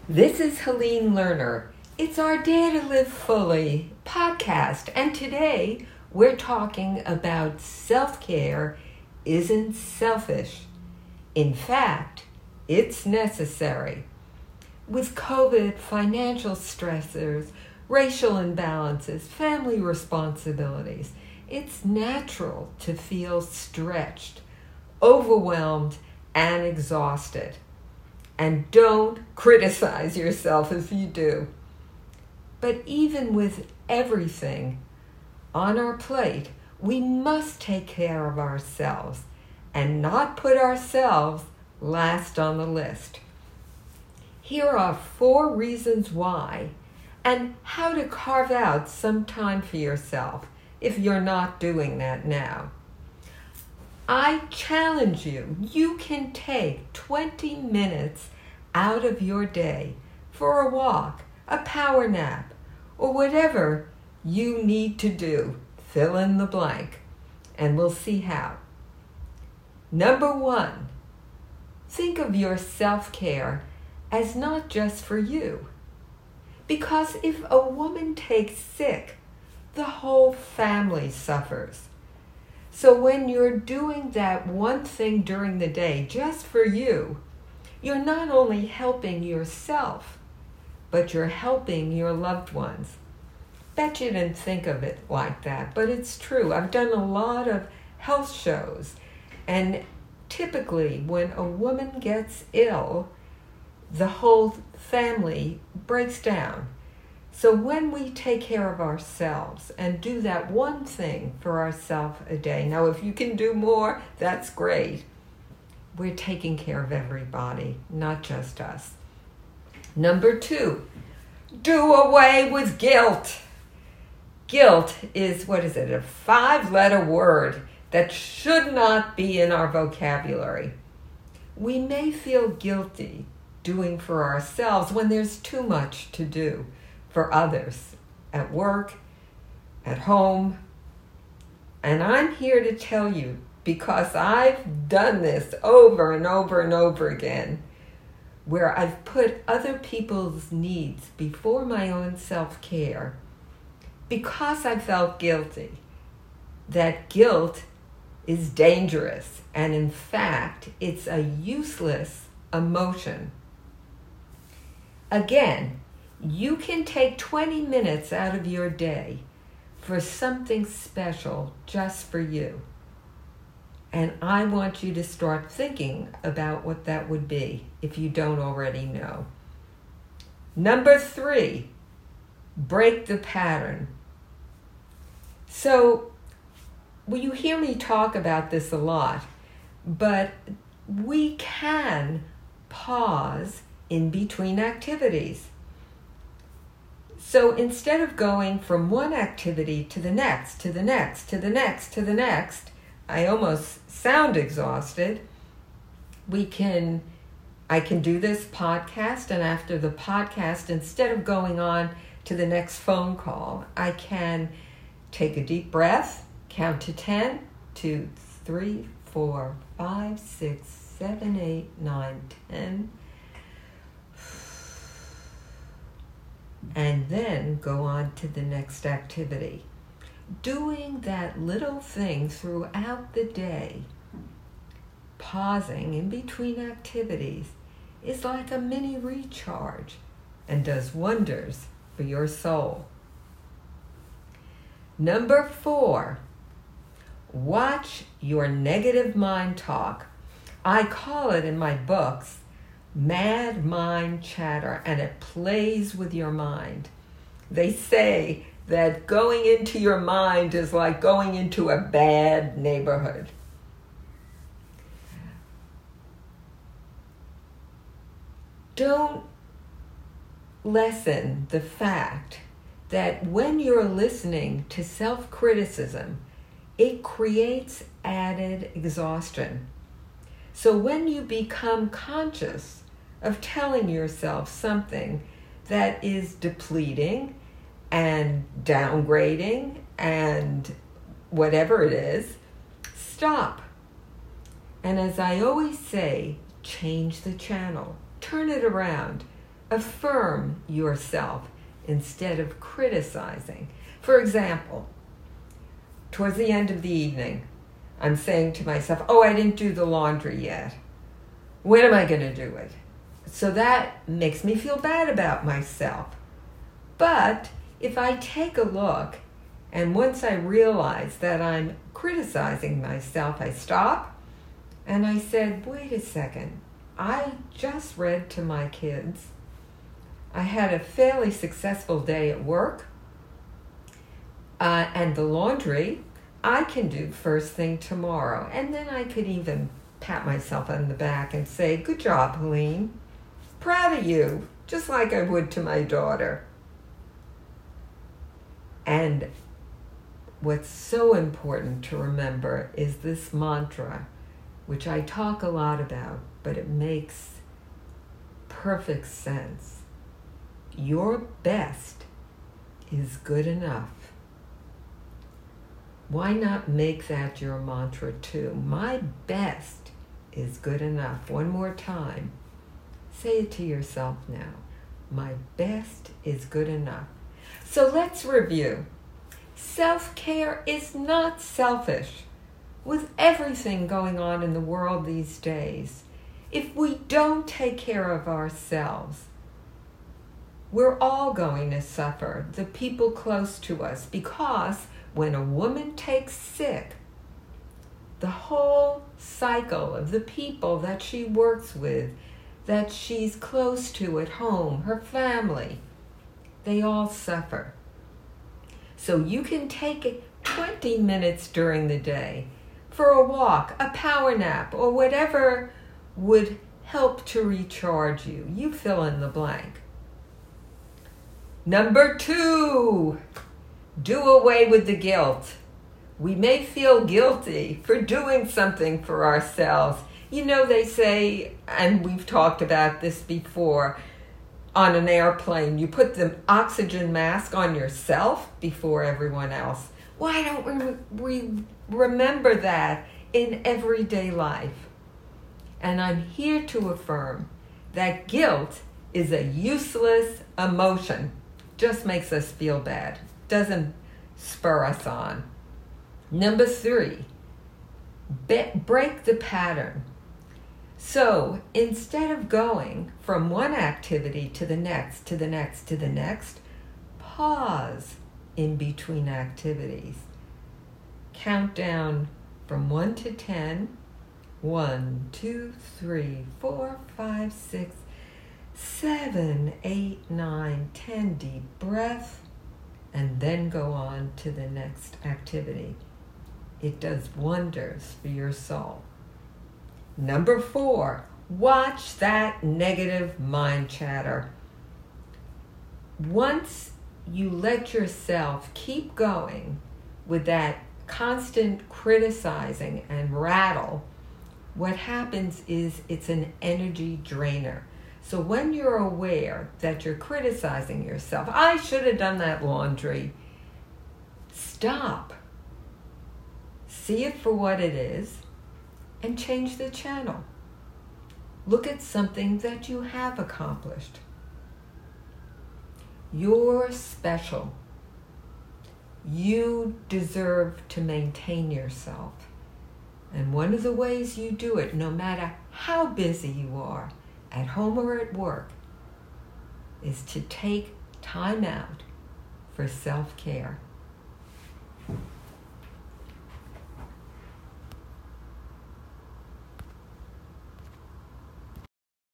This is Helene Lerner. It's our Dare to Live Fully podcast, and today we're talking about self-care isn't selfish. In fact, it's necessary. With COVID, financial stressors, racial imbalances, family responsibilities, it's natural to feel stretched, overwhelmed, and exhausted. And don't criticize yourself if you do. But even with everything on our plate, we must take care of ourselves and not put ourselves last on the list. Here are 4 reasons why and how to carve out some time for yourself if you're not doing that now. I challenge you, you can take 20 minutes out of your day for a walk, a power nap, or whatever you need to do. Fill in the blank, and we'll see how. Number 1, think of your self-care as not just for you. Because if a woman takes sick, the whole family suffers. So when you're doing that one thing during the day just for you, you're not only helping yourself, but you're helping your loved ones. Bet you didn't think of it like that, but it's true. I've done a lot of health shows, and typically when a woman gets ill, the whole family breaks down. So when we take care of ourselves and do that one thing for ourselves a day, now if you can do more, that's great. We're taking care of everybody, not just us. Number 2, do away with guilt. Guilt is, a 5-letter word that should not be in our vocabulary. We may feel guilty doing for ourselves when there's too much to do for others, at work, at home. And I'm here to tell you, because I've done this over and over and over again, where I've put other people's needs before my own self-care, because I felt guilty. That guilt is dangerous, and in fact, it's a useless emotion. Again, you can take 20 minutes out of your day for something special just for you. And I want you to start thinking about what that would be if you don't already know. Number 3, break the pattern. So, you hear me talk about this a lot, but we can pause in between activities. So instead of going from one activity to the next, to the next, to the next, to the next, I almost sound exhausted. I can do this podcast, and after the podcast, instead of going on to the next phone call, I can take a deep breath, count to 10, 2, 3, 4, 5, 6, 7, 8, 9, 10. And then go on to the next activity. Doing that little thing throughout the day, pausing in between activities, is like a mini recharge and does wonders for your soul. Number 4, watch your negative mind talk. I call it in my books mad mind chatter, and it plays with your mind. They say that going into your mind is like going into a bad neighborhood. Don't lessen the fact that when you're listening to self-criticism, it creates added exhaustion. So when you become conscious of telling yourself something that is depleting and downgrading and whatever it is, stop. And as I always say, change the channel. Turn it around. Affirm yourself instead of criticizing. For example, towards the end of the evening, I'm saying to myself, oh, I didn't do the laundry yet. When am I going to do it? So that makes me feel bad about myself. But if I take a look, and once I realize that I'm criticizing myself, I stop and I said, wait a second. I just read to my kids. I had a fairly successful day at work. And the laundry I can do first thing tomorrow. And then I could even pat myself on the back and say, good job, Helene. Proud of you, just like I would to my daughter. And what's so important to remember is this mantra, which I talk a lot about, but it makes perfect sense. Your best is good enough. Why not make that your mantra too? My best is good enough. One more time. Say it to yourself now. My best is good enough. So let's review. Self-care is not selfish. With everything going on in the world these days, if we don't take care of ourselves, we're all going to suffer, the people close to us, because when a woman takes sick, the whole cycle of the people that she works with, that she's close to at home, her family, they all suffer. So you can take 20 minutes during the day for a walk, a power nap, or whatever would help to recharge you. You fill in the blank. Number 2, do away with the guilt. We may feel guilty for doing something for ourselves. You know, they say, and we've talked about this before, on an airplane, you put the oxygen mask on yourself before everyone else. Why don't we remember that in everyday life? And I'm here to affirm that guilt is a useless emotion. Just makes us feel bad. Doesn't spur us on. Number 3, break the pattern. So instead of going from one activity to the next, to the next, to the next, pause in between activities. Count down from 1 to 10. 1, 2, 3, 4, 5, 6, 7, 8, 9, 10. Deep breath, and then go on to the next activity. It does wonders for your soul. Number 4, watch that negative mind chatter. Once you let yourself keep going with that constant criticizing and rattle, what happens is it's an energy drainer. So when you're aware that you're criticizing yourself, I should have done that laundry, stop. See it for what it is and change the channel. Look at something that you have accomplished. You're special. You deserve to maintain yourself. And one of the ways you do it, no matter how busy you are, at home or at work, is to take time out for self-care.